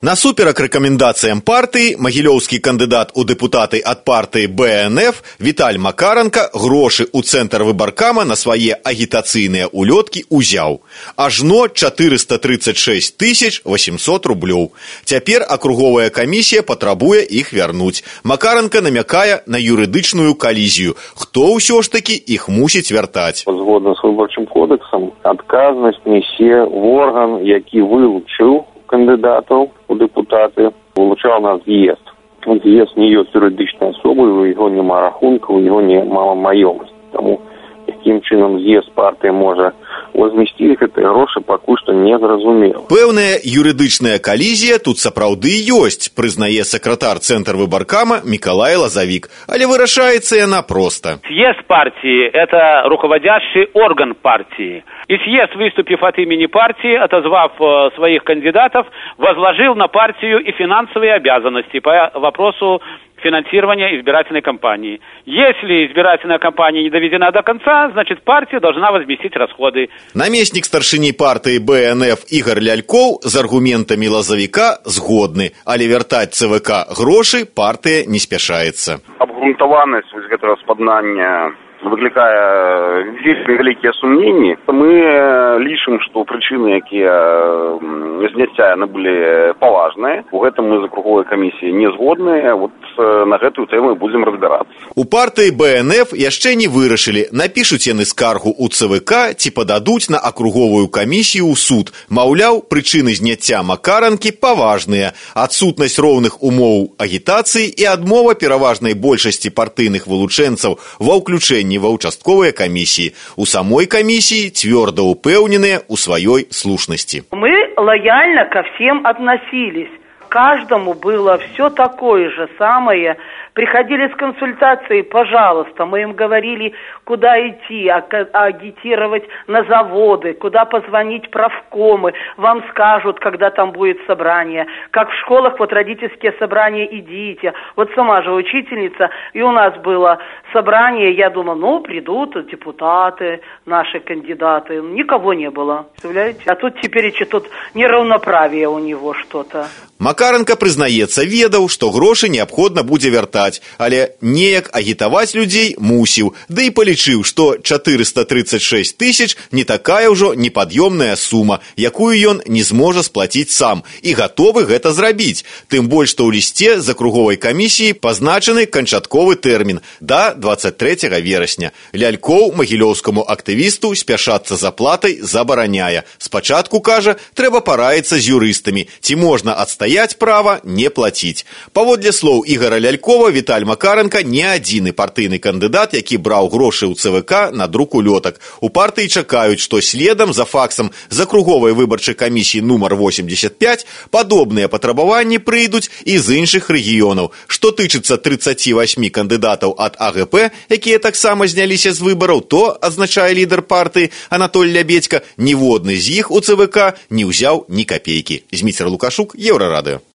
Насуперак рэкамендацыям партыі, магілёўскі кандыдат у дэпутаты ад партыі БНФ Віталь Макаранка грошы ў цэнтр выбаркама на свае агітацыйныя улёткі ўзяў. Ажно 436 800 рублёў. Цяпер акруговая камісія патрабуе іх вярнуць. Макаранка намякае на юрыдычную калізію. Хто ўсё ж такі іх мусіць вяртаць? Згодна з выбарчым кодэксам, адказнасць нясе орган, які вылучыў кандидатов у депутаты, вылучал нас з'езд. З'езд не есть юридичной особой, у его нема рахунка, у его нема маёмасці. Тому яким чином з'езд партии може возместить гэты грошы, пакуль што не зразумела. Пэўная юрыдычная калізія тут сапраўды ёсць, прызнае сакратар цэнтр выбаркама Миколай Лазавик, але вырашаецца яна проста. Съезд партии – это руководящий орган партии. И съезд, выступив от имени партии, отозвав своих кандидатов, возложил на партию и финансовые обязанности по вопросу финансирования избирательной кампании. Если избирательная кампания не доведена до конца, значит партия должна возместить расходы. Намеснік старшыні партыі БНФ Ігор Лялькоў з аргументамі Лазавіка згодны, але вяртаць ЦВК грошы партыя не спяшаецца. Абгрунтаванасць гэтага спаднання выклікае вельмі вялікія сумненні. Мы лічым, што прычыны, якія зняцця яны былі паважныя. У гэтым мы з акруговай камісіі не згодныя. Вот на гэтую тэму будзем разбірацца. У партыі БНФ яшчэ не вырашылі, напішуць яны скаргу ў ЦВК ці пададуць на акруговую камісію ў суд. Маўляў, прычыны зняцця Макаранкі паважныя. Адсутнасць роўных умоў агітацыі і адмова пераважнай большасці партыйных вылучэнцаў ва ўключэнні ва ўчастковыя камісіі. У самой камісіі цвёрда упэўненыя ў сваёй слушнасці. Мы лояльно ко всем относились. Каждому было все такое же самое. Приходили с консультацией, пожалуйста, мы им говорили, куда идти, агитировать на заводы, куда позвонить правкомы, вам скажут, когда там будет собрание. Как в школах, вот родительские собрания, идите. Вот сама же учительница, и у нас было собрание, я думала, ну, придут депутаты, наши кандидаты. Никого не было, представляете? А тут теперь тут неравноправие у него что-то. Макаранка прызнаецца, ведаў, што грошы неабходна будзе вяртаць, але неяк агітаваць людзей мусіў, ды і палічыў, што 436 000 не такая ўжо непад'ёмная сума, якую ён не зможа сплаціць сам, і гатовы гэта зрабіць. Тым больш, што ў лісце з акруговай камісіі пазначаны канчатковы тэрмін да 23 верасня. Лялькоў магілёўскаму актывісту спяшацца з аплатай забараняе. Спачатку, кажа, трэба параіцца з юрыстамі, ці можна адстаяць права не плаціць. Паводле слоў Ігора Лялькова, Віталь Макаранка не адзіны партыйны кандыдат, які браў грошы ў ЦВК на друк улётак. У партыі чакаюць, што следам за факсам з акруговай выбарчай камісіі нумар 85 падобныя патрабаванні прыйдуць і з іншых рэгіёнаў. Што тычыцца 38 кандыдатаў ад АГП, якія таксама зняліся з выбараў, то, адзначае лідар партыі Анатоль Лябедзька, ніводны з іх у ЦВК не ўзяў ні капейкі. Зміцер Лукашук, Еўрарадыё.